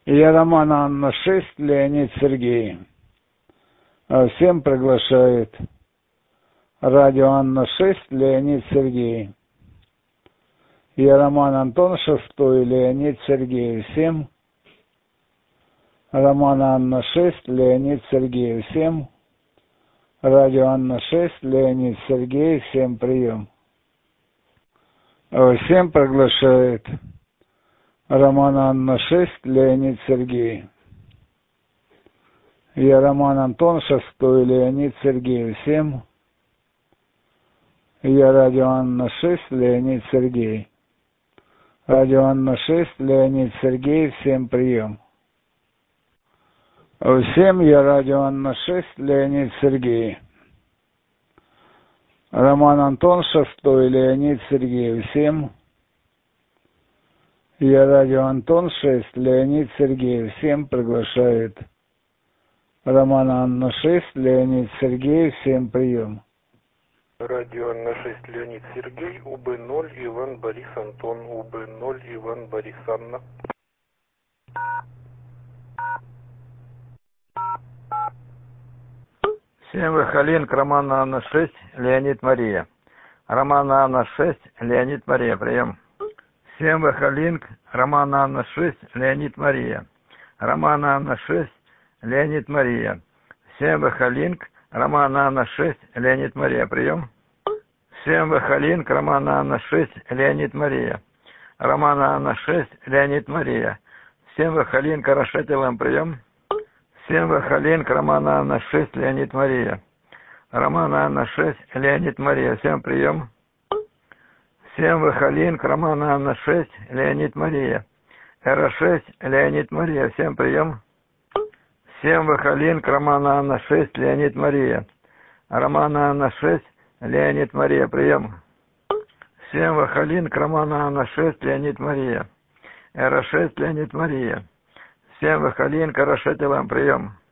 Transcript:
Я Роман Анна 6, Леонид Сергей. Всем приглашает. Радио Анна 6, Леонид Сергей. Я Роман Антон 6, Леонид Сергей. Всем. Роман Анна 6, Леонид Сергей. Всем. Радио Анна 6, Леонид Сергей. Всем прием. Всем приглашает. Роман Анна 6, Леонид Сергей. Я Роман Антон 6, Леонид Сергей. Всем. Я Радио Анна 6, Леонид Сергей. Радио Анна 6, Леонид Сергей. Всем прием. Всем я Радио Анна 6, Леонид Сергей. Роман Антон 6, Леонид Сергей. Всем. Я Радио Антон 6, Леонид Сергей. Всем приглашает. Роман Анна 6, Леонид Сергей. Всем прием. Радио Анна 6, Леонид Сергей. УБ0, Иван Борис Антон. УБ0, Иван Борис Анна. Всем Вахалинг, Роман Анна 6, Леонид Мария. Роман Анна 6, Леонид Мария, прием. Всем Вахалинг, Роман Анна 6, Леонид Мария. Роман Анна 6, Леонид Мария. Всем Вахалинг, Роман Анна 6, Леонид Мария, прием. Всем Вахалинг, Роман Анна 6, Леонид Мария. Роман Анна 6, Леонид Мария. Всем Вахалинг, Рашетилам, прием. Всем Вахалинг, Роман Анна 6, Леонид Мария. Роман Анна 6, Леонид Мария. Всем прием. Всем Вахалинг, Роман Анна 6, Леонид Мария. Эра 6, Леонид Мария. Всем прием. Всем Вахалинг, Роман Анна 6, Леонид Мария. Роман Анна 6, Леонид Мария. Прием. Всем Вахалинг, Роман Анна 6, Леонид Мария. Эра 6, Леонид Мария. Всем Вахалинг, Рашетилам, прием.